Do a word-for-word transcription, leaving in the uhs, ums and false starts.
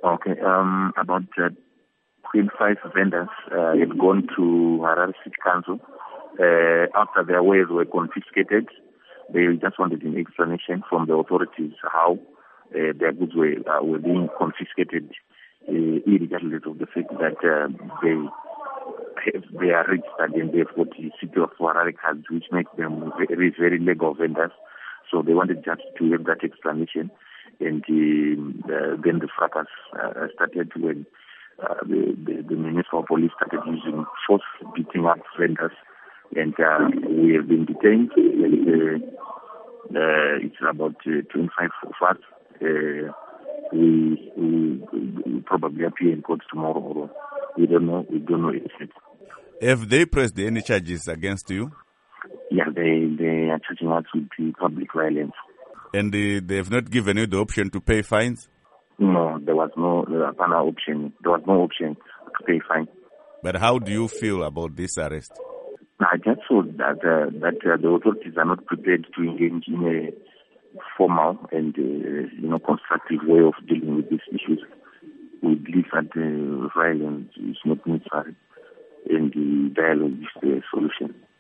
Okay. Um, about uh, twenty-five vendors uh, had gone to Harare City Council. Uh, after their wares were confiscated, they just wanted an explanation from the authorities how uh, their goods were, uh, were being confiscated, uh, irregardless of the fact that uh, they have, they are registered and they've got the city of Harare cards, which makes them very, very legal vendors. So they wanted just to have that explanation. And uh, then the fracas uh, started when uh, the, the, the municipal police started using force, beating up vendors. And uh, we have been detained. And, uh, uh, it's about uh, twenty-five of us. Uh, we, we, we probably appear in court tomorrow. Or we don't know. We don't know anything. Have they pressed any charges against you? Yeah, they, they are charging us with the public violence. And they, they have not given you the option to pay fines? No, there was no uh, option. There was no option to pay fine. But how do you feel about this arrest? I just saw that uh, that uh, the authorities are not prepared to engage in a formal and uh, you know constructive way of dealing with these issues. We believe that uh, violence is not necessary, and the dialogue is the solution.